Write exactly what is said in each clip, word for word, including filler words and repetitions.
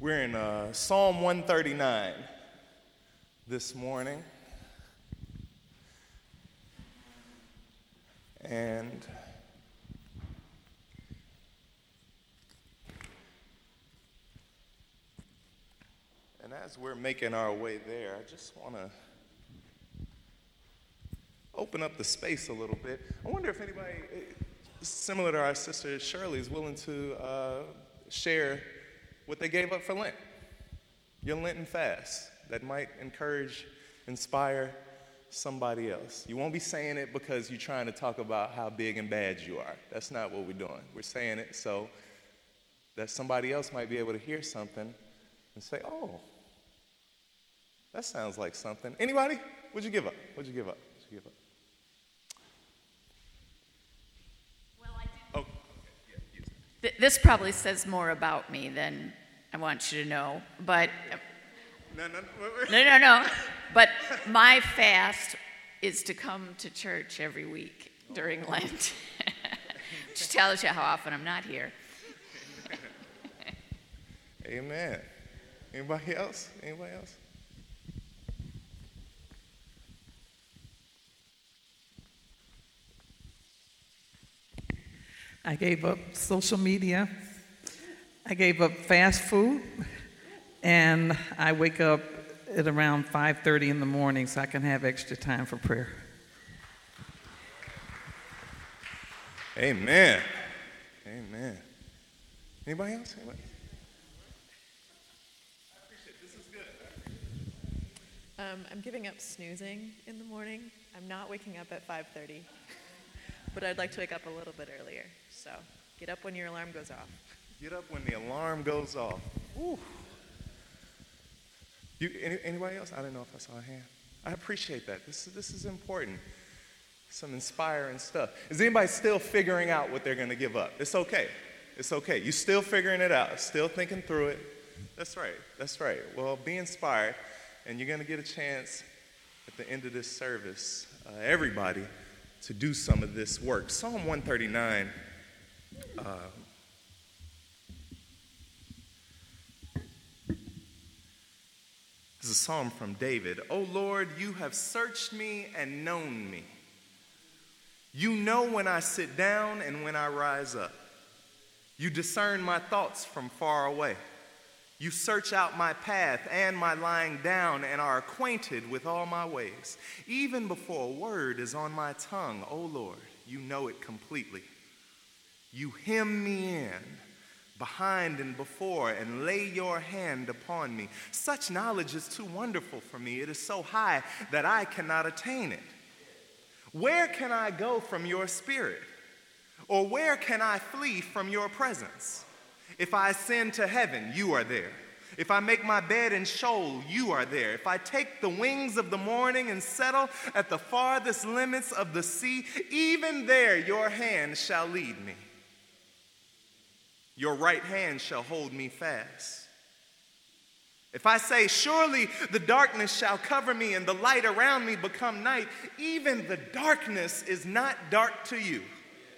We're in uh, Psalm one thirty-nine this morning. And and as we're making our way there, I just want to open up the space a little bit. I wonder if anybody, similar to our sister Shirley, is willing to uh, share what they gave up for Lent, your Lenten fast, that might encourage, inspire somebody else. You won't be saying it because you're trying to talk about how big and bad you are. That's not what we're doing. We're saying it so that somebody else might be able to hear something and say, oh, that sounds like something. Anybody? What'd you give up? What'd you give up? What'd you give up? Well, I did. Oh, yeah, use it. Th- this probably says more about me than I want you to know, but No, no, no, no, no. But my fast is to come to church every week during Lent. Which tells you how often I'm not here. Amen. Anybody else? Anybody else? I gave up social media. I gave up fast food. And I wake up at around five thirty in the morning so I can have extra time for prayer. Amen. Amen. Anybody else? Anybody? I appreciate it. This is good. Um, I'm giving up snoozing in the morning. I'm not waking up at five thirty, but I'd like to wake up a little bit earlier. So get up when your alarm goes off. Get up when the alarm goes off. Ooh. You, any, anybody else? I don't know if I saw a hand. I appreciate that. This is, this is important. Some inspiring stuff. Is anybody still figuring out what they're going to give up? It's okay. It's okay. You're still figuring it out, still thinking through it. That's right. That's right. Well, be inspired, and you're going to get a chance at the end of this service, uh, everybody, to do some of this work. Psalm one thirty-nine. Uh, This is a psalm from David. O Lord, you have searched me and known me. You know when I sit down and when I rise up. You discern my thoughts from far away. You search out my path and my lying down and are acquainted with all my ways. Even before a word is on my tongue, O Lord, you know it completely. You hem me in, behind and before, and lay your hand upon me. Such knowledge is too wonderful for me. It is so high that I cannot attain it. Where can I go from your spirit? Or where can I flee from your presence? If I ascend to heaven, you are there. If I make my bed in Sheol, you are there. If I take the wings of the morning and settle at the farthest limits of the sea, even there your hand shall lead me. Your right hand shall hold me fast. If I say, surely the darkness shall cover me and the light around me become night, even the darkness is not dark to you.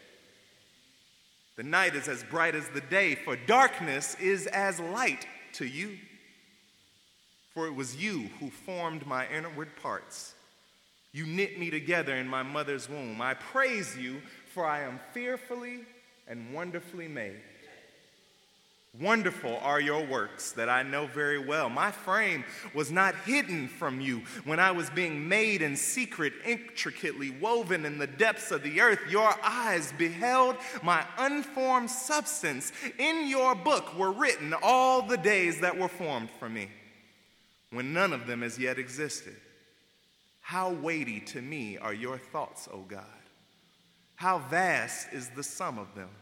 The night is as bright as the day, for darkness is as light to you. For it was you who formed my inward parts. You knit me together in my mother's womb. I praise you, for I am fearfully and wonderfully made. Wonderful are your works that I know very well. My frame was not hidden from you when I was being made in secret, intricately woven in the depths of the earth. Your eyes beheld my unformed substance. In your book were written all the days that were formed for me, when none of them as yet existed. How weighty to me are your thoughts, O God. How vast is the sum of them.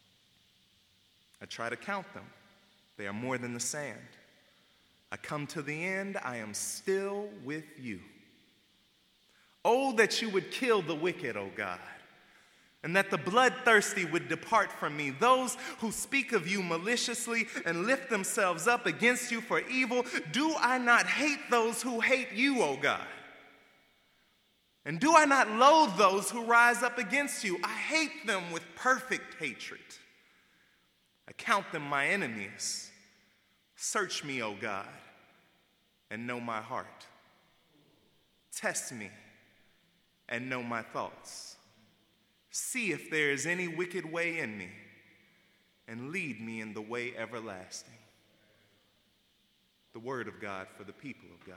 I try to count them. They are more than the sand. I come to the end. I am still with you. Oh, that you would kill the wicked, O God, and that the bloodthirsty would depart from me. Those who speak of you maliciously and lift themselves up against you for evil, do I not hate those who hate you, O God? And do I not loathe those who rise up against you? I hate them with perfect hatred. I count them my enemies. Search me, O God, and know my heart. Test me and know my thoughts. See if there is any wicked way in me, and lead me in the way everlasting. The word of God for the people of God.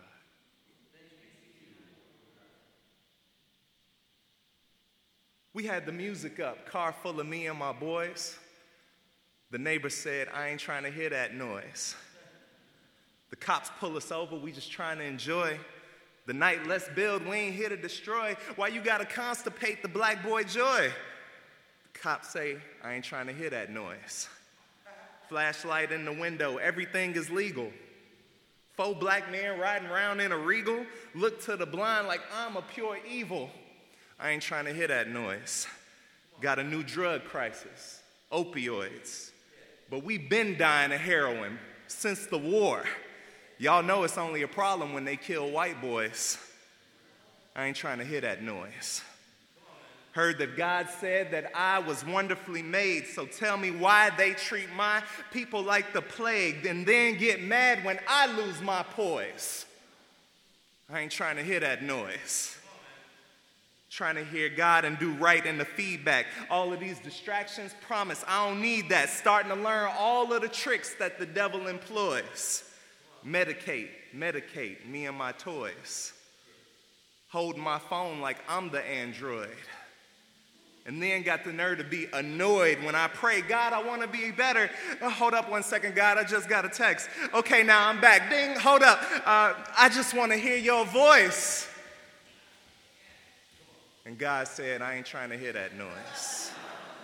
We had the music up, car full of me and my boys. The neighbor said, I ain't trying to hear that noise. The cops pull us over, we just trying to enjoy the night. Let's build, we ain't here to destroy. Why you gotta constipate the black boy joy? The cops say, I ain't trying to hear that noise. Flashlight in the window, everything is legal. Four black men riding around in a Regal, look to the blind like I'm a pure evil. I ain't trying to hear that noise. Got a new drug crisis, opioids. But we been dying of heroin since the war. Y'all know it's only a problem when they kill white boys. I ain't trying to hear that noise. Heard that God said that I was wonderfully made, so tell me why they treat my people like the plague and then get mad when I lose my poise. I ain't trying to hear that noise. Trying to hear God and do right in the feedback. All of these distractions, promise, I don't need that. Starting to learn all of the tricks that the devil employs. Medicate, medicate, me and my toys. Hold my phone like I'm the android. And then got the nerve to be annoyed when I pray, God, I want to be better. Oh, hold up one second, God, I just got a text. Okay, now I'm back. Ding, hold up. Uh, I just want to hear your voice. And God said, I ain't trying to hear that noise.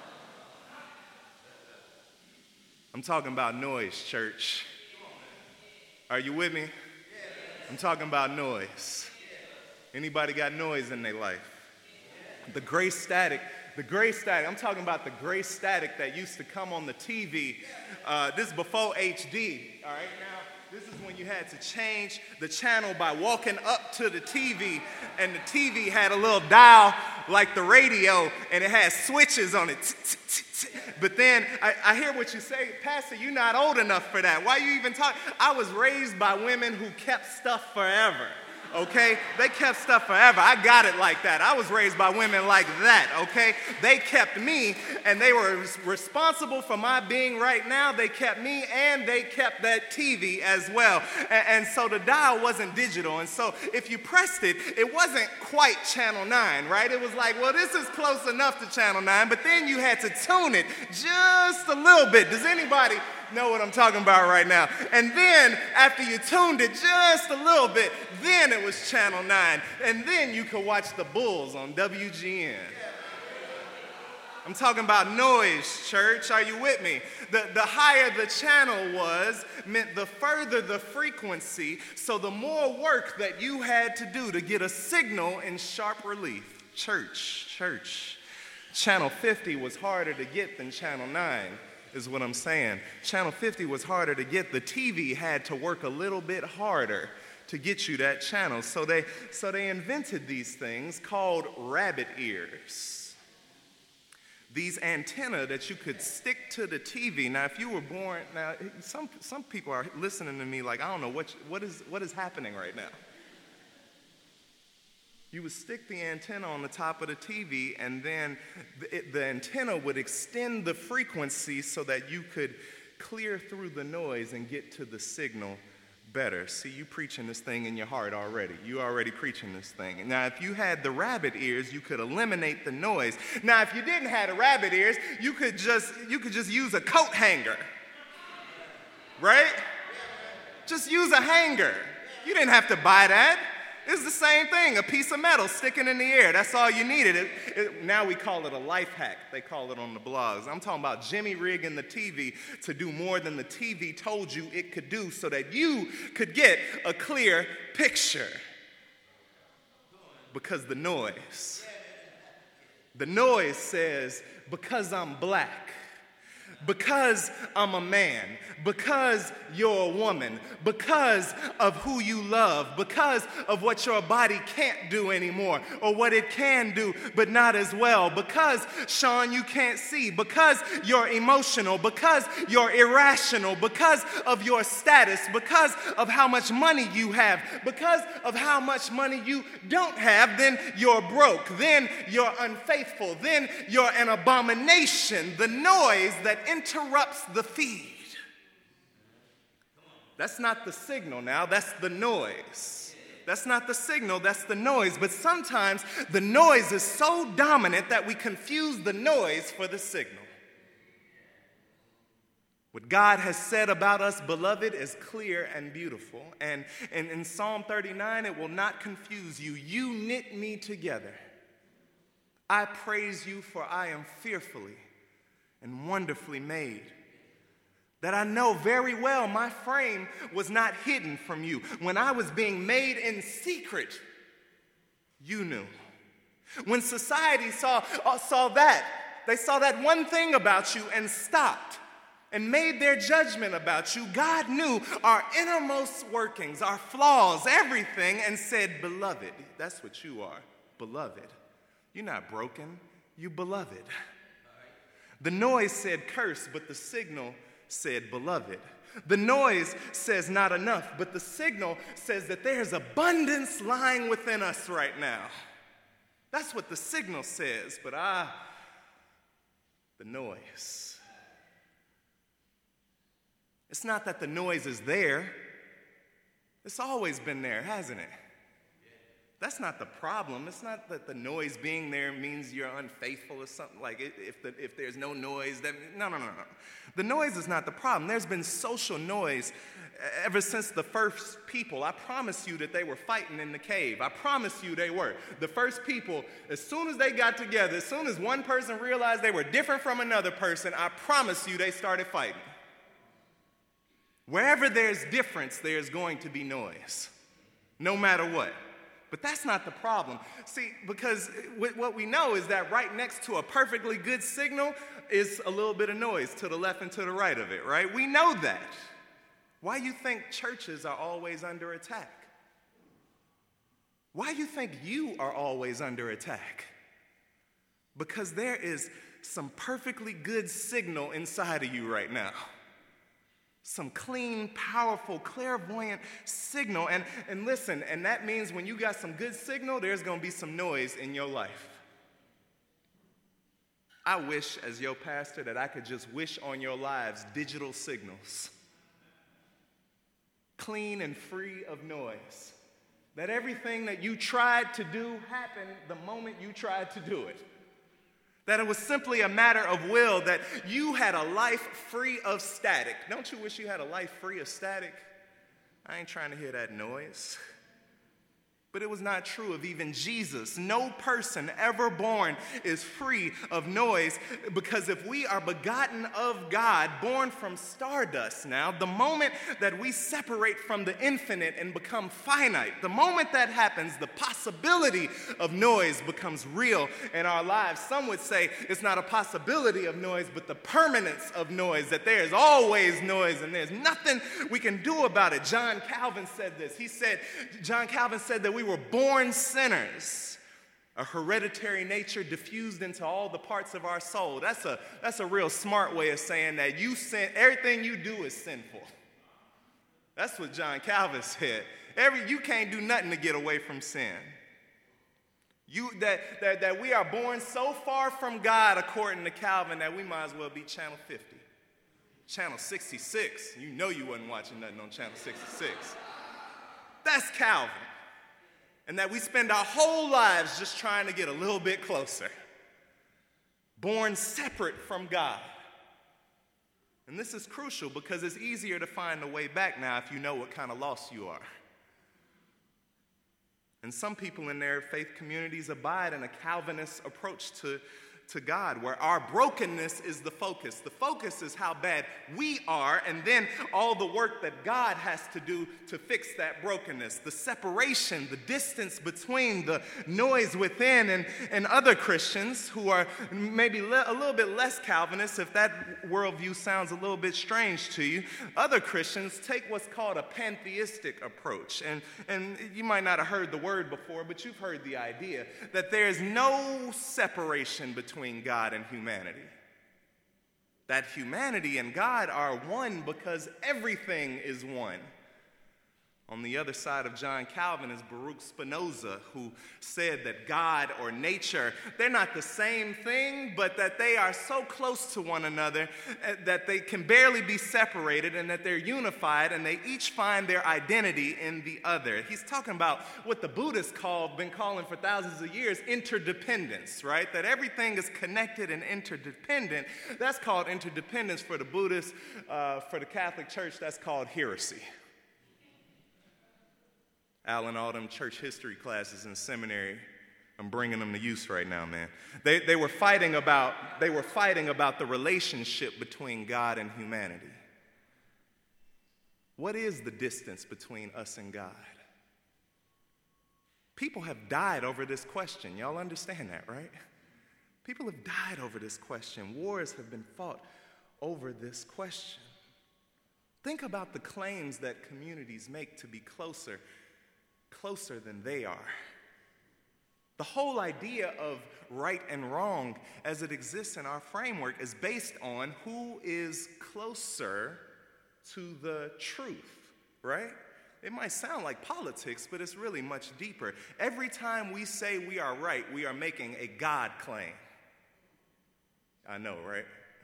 I'm talking about noise, church. Are you with me? I'm talking about noise. Anybody got noise in their life? The gray static, the gray static, I'm talking about the gray static that used to come on the T V. Uh, this is before H D, all right? Now, this is when you had to change the channel by walking up to the T V, and the T V had a little dial like the radio, and it had switches on it. But then I, I hear what you say, Pastor, you're not old enough for that. Why you even talk? I was raised by women who kept stuff forever. Okay? They kept stuff forever. I got it like that. I was raised by women like that, okay? They kept me, and they were responsible for my being right now. They kept me, and they kept that T V as well. And, and so the dial wasn't digital, and so if you pressed it, it wasn't quite Channel nine, right? It was like, well, this is close enough to Channel nine, but then you had to tune it just a little bit. Does anybody know what I'm talking about right now? And then after you tuned it just a little bit, then it was Channel nine, and then you could watch the Bulls on W G N. I'm talking about noise, church. Are you with me? The, the higher the channel was meant the further the frequency, so the more work that you had to do to get a signal in sharp relief. Church, church. Channel fifty was harder to get than Channel nine. Is what I'm saying. Channel fifty was harder to get. The T V had to work a little bit harder to get you that channel. So they, so they invented these things called rabbit ears. These antennae that you could stick to the T V. Now, if you were born, now some, some people are listening to me like, I don't know, what, what, is, what is happening right now? You would stick the antenna on the top of the T V, and then the, it, the antenna would extend the frequency so that you could clear through the noise and get to the signal better. See, you preaching this thing in your heart already. You already preaching this thing. Now, if you had the rabbit ears, you could eliminate the noise. Now, if you didn't have the rabbit ears, you could just you could just use a coat hanger, right? Just use a hanger. You didn't have to buy that. It's the same thing, a piece of metal sticking in the air. That's all you needed. It, it, now we call it a life hack. They call it on the blogs. I'm talking about Jimmy rigging the T V to do more than the T V told you it could do so that you could get a clear picture. Because the noise, the noise says, because I'm black, because I'm a man, because you're a woman, because of who you love, because of what your body can't do anymore, or what it can do but not as well, because, Sean, you can't see, because you're emotional, because you're irrational, because of your status, because of how much money you have, because of how much money you don't have, then you're broke, then you're unfaithful, then you're an abomination. The noise that interrupts the feed. That's not the signal now, that's the noise. That's not the signal, that's the noise. But sometimes the noise is so dominant that we confuse the noise for the signal. What God has said about us, beloved, is clear and beautiful. And in, in Psalm thirty-nine, it will not confuse you. You knit me together. I praise you, for I am fearfully and wonderfully made. That I know very well my frame was not hidden from you. When I was being made in secret, you knew. When society saw, uh, saw that, they saw that one thing about you and stopped and made their judgment about you, God knew our innermost workings, our flaws, everything, and said, beloved, that's what you are, beloved. You're not broken, you beloved. The noise said curse, but the signal said beloved. The noise says not enough, but the signal says that there's abundance lying within us right now. That's what the signal says, but ah, the noise. It's not that the noise is there. It's always been there, hasn't it? That's not the problem. It's not that the noise being there means you're unfaithful or something. Like if, the, if there's no noise, then no, no, no, no. The noise is not the problem. There's been social noise ever since the first people. I promise you that they were fighting in the cave. I promise you they were. The first people, as soon as they got together, as soon as one person realized they were different from another person, I promise you they started fighting. Wherever there's difference, there's going to be noise, no matter what. But that's not the problem. See, because what we know is that right next to a perfectly good signal is a little bit of noise to the left and to the right of it, right? We know that. Why do you think churches are always under attack? Why do you think you are always under attack? Because there is some perfectly good signal inside of you right now. Some clean, powerful, clairvoyant signal. And, and listen, and that means when you got some good signal, there's going to be some noise in your life. I wish, as your pastor, that I could just wish on your lives digital signals. Clean and free of noise. That everything that you tried to do happened the moment you tried to do it. That it was simply a matter of will, that you had a life free of static. Don't you wish you had a life free of static? I ain't trying to hear that noise. But it was not true of even Jesus. No person ever born is free of noise, because if we are begotten of God, born from stardust now, the moment that we separate from the infinite and become finite, the moment that happens, the possibility of noise becomes real in our lives. Some would say it's not a possibility of noise, but the permanence of noise, that there is always noise and there's nothing we can do about it. John Calvin said this. He said, John Calvin said that we were born sinners, a hereditary nature diffused into all the parts of our soul. That's a, that's a real smart way of saying that you sin, everything you do is sinful. That's what John Calvin said. Every, you can't do nothing to get away from sin. You, that, that, that we are born so far from God, according to Calvin, that we might as well be channel fifty. Channel sixty-six. You know you wasn't watching nothing on channel sixty-six. That's Calvin. And that we spend our whole lives just trying to get a little bit closer. Born separate from God. And this is crucial because it's easier to find a way back now if you know what kind of lost you are. And some people in their faith communities abide in a Calvinist approach to, to God, where our brokenness is the focus. The focus is how bad we are, and then all the work that God has to do to fix that brokenness. The separation, the distance between the noise within and, and other Christians who are maybe le- a little bit less Calvinist, if that worldview sounds a little bit strange to you. Other Christians take what's called a pantheistic approach. And, and you might not have heard the word before, but you've heard the idea that there is no separation between between God and humanity. That humanity and God are one because everything is one. On the other side of John Calvin is Baruch Spinoza, who said that God or nature, they're not the same thing, but that they are so close to one another that they can barely be separated, and that they're unified, and they each find their identity in the other. He's talking about what the Buddhists call, been calling for thousands of years, interdependence, right? That everything is connected and interdependent. That's called interdependence for the Buddhists. Uh, for the Catholic Church, that's called heresy. Alan, all them church history classes in seminary, I'm bringing them to use right now, man. They, they were fighting about, they were fighting about the relationship between God and humanity. What is the distance between us and God? People have died over this question. Y'all understand that, right? People have died over this question. Wars have been fought over this question. Think about the claims that communities make to be closer closer than they are. The whole idea of right and wrong as it exists in our framework is based on who is closer to the truth, right? It might sound like politics, but it's really much deeper. Every time we say we are right, we are making a God claim. I know, right?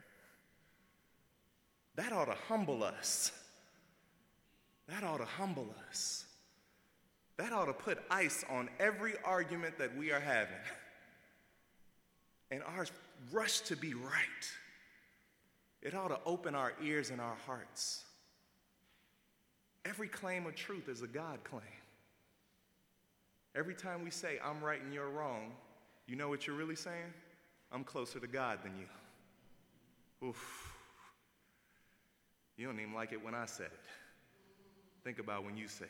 That ought to humble us. That ought to humble us. That ought to put ice on every argument that we are having. And our rush to be right. It ought to open our ears and our hearts. Every claim of truth is a God claim. Every time we say, I'm right and you're wrong, you know what you're really saying? I'm closer to God than you. Oof. You don't even like it when I said it. Think about when you say it.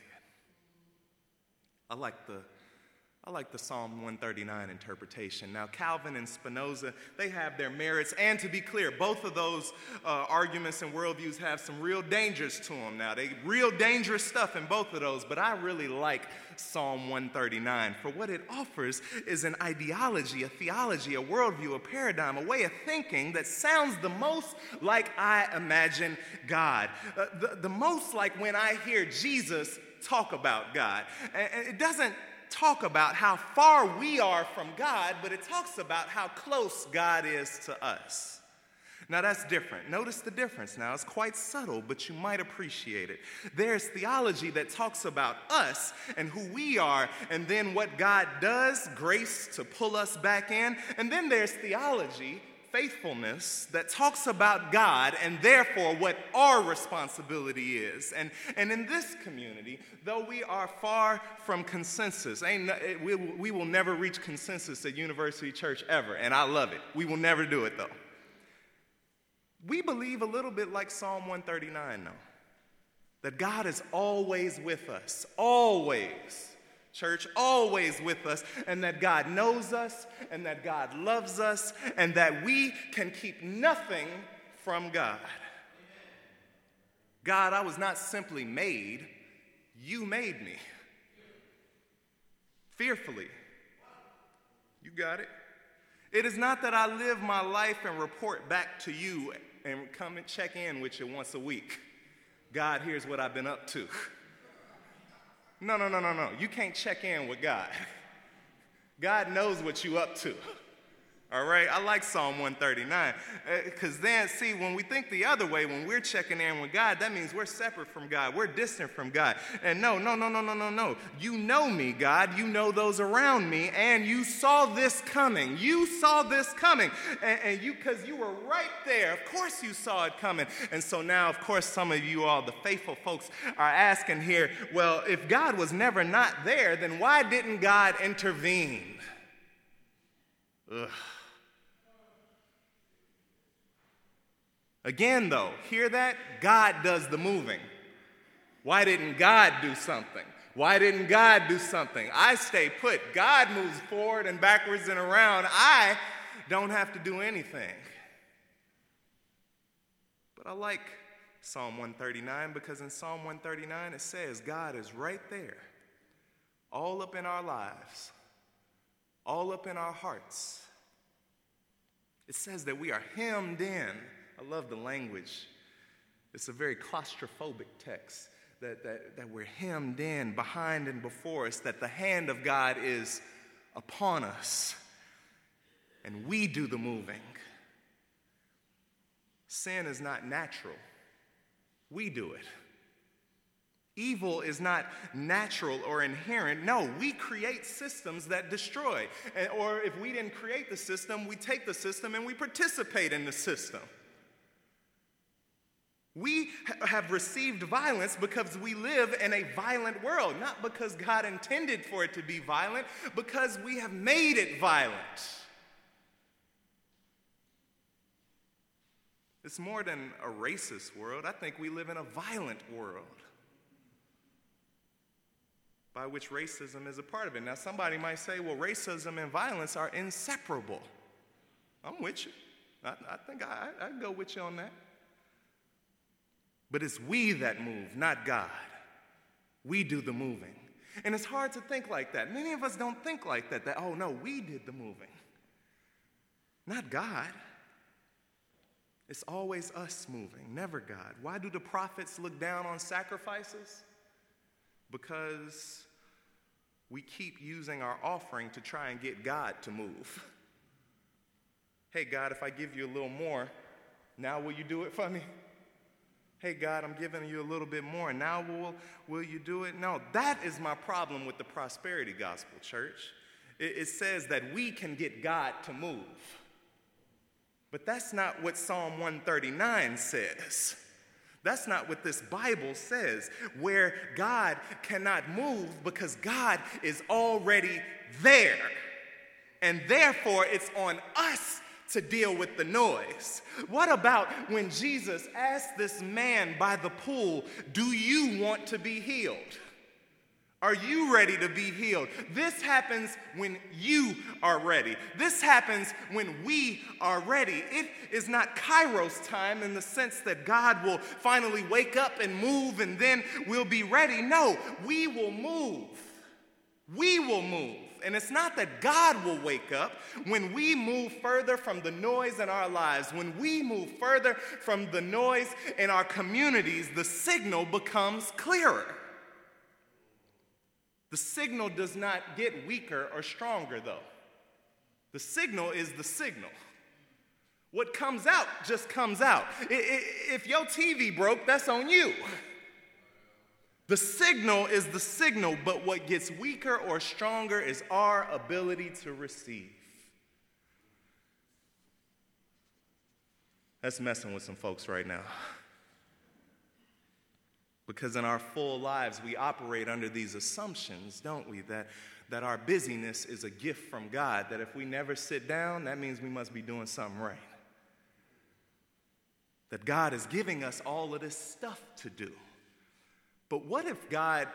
I like the I like the Psalm one thirty-nine interpretation. Now, Calvin and Spinoza, they have their merits. And to be clear, both of those uh, arguments and worldviews have some real dangers to them. Now, they real dangerous stuff in both of those, but I really like Psalm one thirty-nine. For what it offers is an ideology, a theology, a worldview, a paradigm, a way of thinking that sounds the most like I imagine God. Uh, the, the most like when I hear Jesus talk about God. And it doesn't talk about how far we are from God, but it talks about how close God is to us. Now that's different. Notice the difference now. It's quite subtle, but you might appreciate it. There's theology that talks about us and who we are, and then what God does, grace to pull us back in. And then there's theology, faithfulness, that talks about God and therefore what our responsibility is. And, and in this community, though we are far from consensus, ain't no, we, we will never reach consensus at University Church ever, and I love it. We will never do it, though. We believe a little bit like Psalm one thirty-nine, though, that God is always with us, always. Church, always with us, and that God knows us, and that God loves us, and that we can keep nothing from God. God, I was not simply made, you made me. Fearfully. You got it? It is not that I live my life and report back to you and come and check in with you once a week. God, here's what I've been up to. No, no, no, no, no. You can't check in with God. God knows what you're up to. All right? I like Psalm one thirty-nine. Because uh, then, see, when we think the other way, when we're checking in with God, that means we're separate from God. We're distant from God. And no, no, no, no, no, no, no. You know me, God. You know those around me. And you saw this coming. You saw this coming. And, and you, because you were right there. Of course you saw it coming. And so now, of course, some of you all, the faithful folks, are asking here, well, if God was never not there, then why didn't God intervene? Ugh. Again, though, hear that? God does the moving. Why didn't God do something? Why didn't God do something? I stay put. God moves forward and backwards and around. I don't have to do anything. But I like Psalm one thirty-nine because in Psalm one thirty-nine it says God is right there, all up in our lives, all up in our hearts. It says that we are hemmed in. I love the language. It's a very claustrophobic text, that, that, that we're hemmed in, behind and before us, that the hand of God is upon us, and we do the moving. Sin is not natural. We do it. Evil is not natural or inherent. No, we create systems that destroy. And, or if we didn't create the system, we take the system and we participate in the system. We ha- have received violence because we live in a violent world, not because God intended for it to be violent, because we have made it violent. It's more than a racist world. I think we live in a violent world, by which racism is a part of it. Now, somebody might say, well, racism and violence are inseparable. I'm with you. I, I think I, I go with you on that. But it's we that move, not God. We do the moving. And it's hard to think like that. Many of us don't think like that, that, oh, no, we did the moving, not God. It's always us moving, never God. Why do the prophets look down on sacrifices? Because we keep using our offering to try and get God to move. Hey, God, if I give you a little more, now will you do it for me? Hey, God, I'm giving you a little bit more. Now will, will you do it? No, that is my problem with the prosperity gospel, church. It, it says that we can get God to move. But that's not what Psalm one thirty-nine says. That's not what this Bible says, where God cannot move because God is already there. And therefore, it's on us to deal with the noise. What about when Jesus asked this man by the pool, do you want to be healed? Are you ready to be healed? This happens when you are ready. This happens when we are ready. It is not Kairos time in the sense that God will finally wake up and move and then we'll be ready. No, we will move. We will move. And it's not that God will wake up. When we move further from the noise in our lives, when we move further from the noise in our communities, the signal becomes clearer. The signal does not get weaker or stronger, though. The signal is the signal. What comes out just comes out. If your T V broke, that's on you. The signal is the signal, but what gets weaker or stronger is our ability to receive. That's messing with some folks right now. Because in our full lives, we operate under these assumptions, don't we? That, that our busyness is a gift from God, that if we never sit down, that means we must be doing something right. That God is giving us all of this stuff to do. But what if God,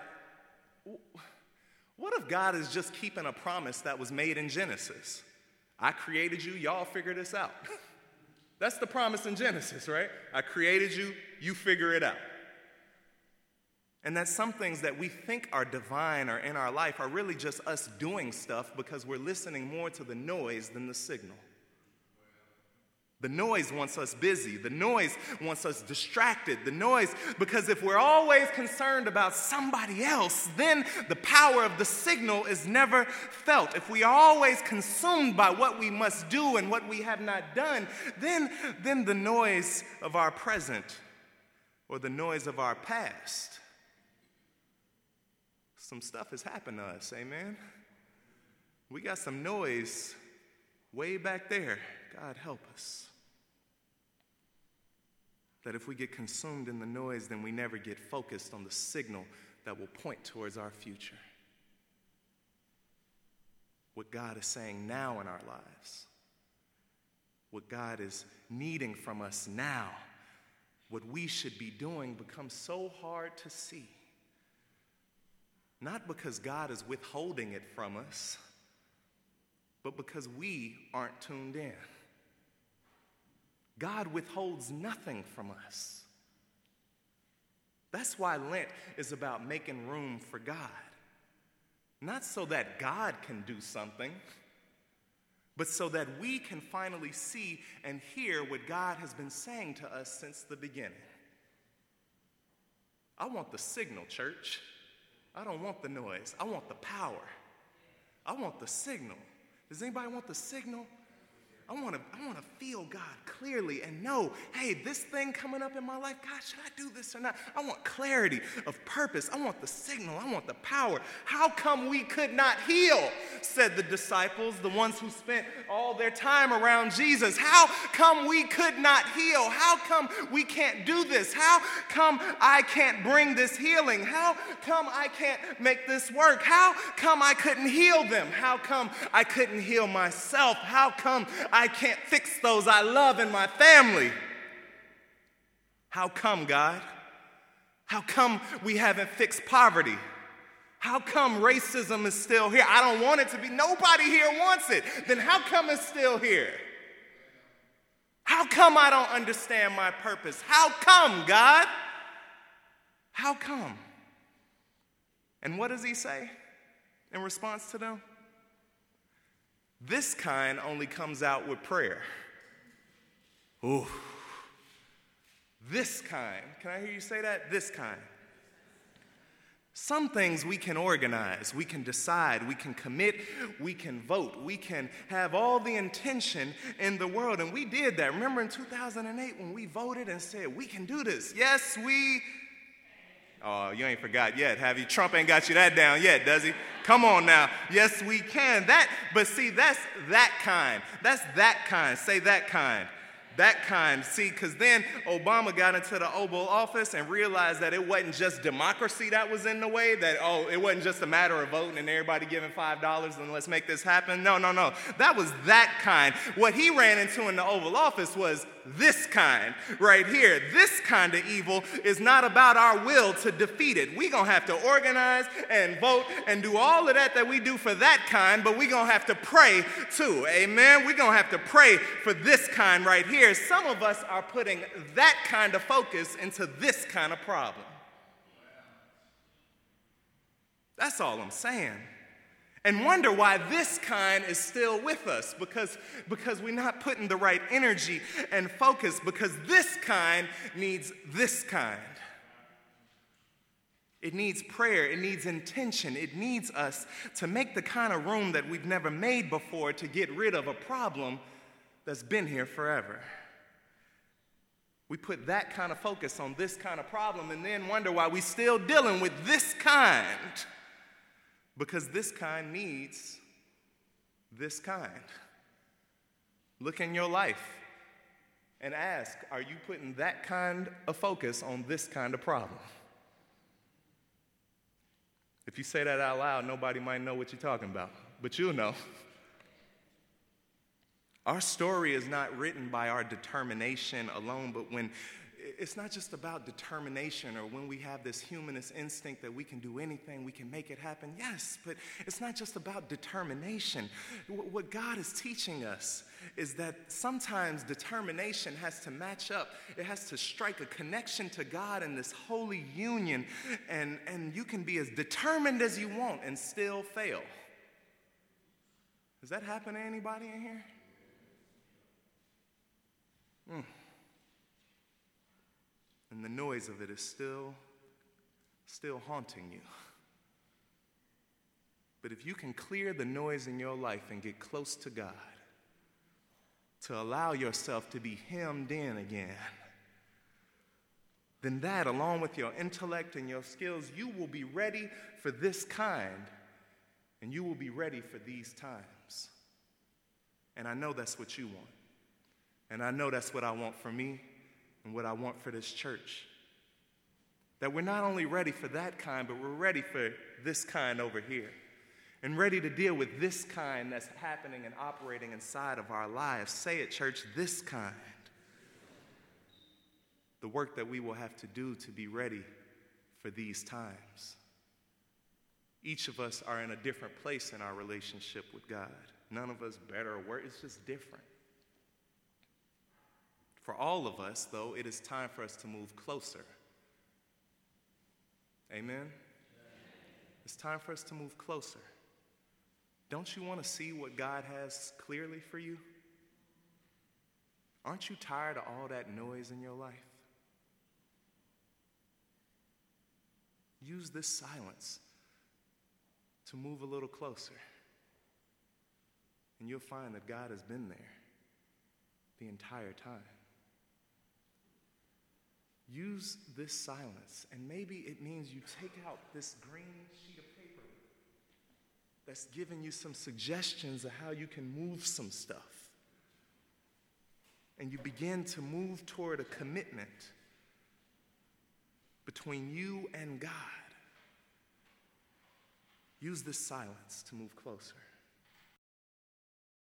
what if God is just keeping a promise that was made in Genesis? I created you, y'all figure this out. That's the promise in Genesis, right? I created you, you figure it out. And that some things that we think are divine or in our life are really just us doing stuff because we're listening more to the noise than the signal. The noise wants us busy. The noise wants us distracted. The noise, because if we're always concerned about somebody else, then the power of the signal is never felt. If we are always consumed by what we must do and what we have not done, then, then the noise of our present or the noise of our past, some stuff has happened to us, amen? We got some noise way back there. God help us. That if we get consumed in the noise, then we never get focused on the signal that will point towards our future. What God is saying now in our lives. What God is needing from us now what we should be doing becomes so hard to see. Not because God is withholding it from us, but because we aren't tuned in. God withholds nothing from us. That's why Lent is about making room for God. Not so that God can do something, but so that we can finally see and hear what God has been saying to us since the beginning. I want the signal, church. I don't want the noise. I want the power. I want the signal. Does anybody want the signal? I want to I want to feel God clearly and know, hey, this thing coming up in my life, God, should I do this or not? I want clarity of purpose. I want the signal. I want the power. How come we could not heal, said the disciples, the ones who spent all their time around Jesus. How come we could not heal? How come we can't do this? How come I can't bring this healing? How come I can't make this work? How come I couldn't heal them? How come I couldn't heal myself? How come I I can't fix those I love in my family? How come, God? How come we haven't fixed poverty? How come racism is still here? I don't want it to be. Nobody here wants it. Then how come it's still here? How come I don't understand my purpose? How come, God? How come? And what does he say in response to them? This kind only comes out with prayer. Ooh. This kind. Can I hear you say that? This kind. Some things we can organize, we can decide, we can commit, we can vote, we can have all the intention in the world. And we did that. Remember in two thousand eight when we voted and said, we can do this. Yes, we... Oh, you ain't forgot yet, have you? Trump ain't got you that down yet, does he? Come on now. Yes, we can. That, but see, that's that kind. That's that kind. Say that kind. That kind. See, because then Obama got into the Oval Office and realized that it wasn't just democracy that was in the way, that, oh, it wasn't just a matter of voting and everybody giving five dollars and let's make this happen. No, no, no. That was that kind. What he ran into in the Oval Office was this kind right here. This kind of evil is not about our will to defeat it. We're going to have to organize and vote and do all of that that we do for that kind, but we're going to have to pray too. Amen? We're going to have to pray for this kind right here. Some of us are putting that kind of focus into this kind of problem. That's all I'm saying. And wonder why this kind is still with us, because, because we're not putting the right energy and focus, because this kind needs this kind. It needs prayer, it needs intention, it needs us to make the kind of room that we've never made before to get rid of a problem that's been here forever. We put that kind of focus on this kind of problem and then wonder why we're still dealing with this kind. Because this kind needs this kind. Look in your life and ask, are you putting that kind of focus on this kind of problem? If you say that out loud, nobody might know what you're talking about, but you'll know. Our story is not written by our determination alone, but when it's not just about determination or when we have this humanist instinct that we can do anything, we can make it happen. Yes, but it's not just about determination. What God is teaching us is that sometimes determination has to match up. It has to strike a connection to God in this holy union, and, and you can be as determined as you want and still fail. Does that happen to anybody in here? Mm. And the noise of it is still, still haunting you. But if you can clear the noise in your life and get close to God, to allow yourself to be hemmed in again, then that, along with your intellect and your skills, you will be ready for this kind, and you will be ready for these times. And I know that's what you want. And I know that's what I want for me and what I want for this church. That we're not only ready for that kind, but we're ready for this kind over here. And ready to deal with this kind that's happening and operating inside of our lives. Say it, church, this kind. the work that we will have to do to be ready for these times. Each of us are in a different place in our relationship with God. None of us better or worse, it's just different. For all of us, though, it is time for us to move closer. Amen? It's time for us to move closer. Don't you want to see what God has clearly for you? Aren't you tired of all that noise in your life? Use this silence to move a little closer. And you'll find that God has been there the entire time. Use this silence, and maybe it means you take out this green sheet of paper that's giving you some suggestions of how you can move some stuff. And you begin to move toward a commitment between you and God. Use this silence to move closer.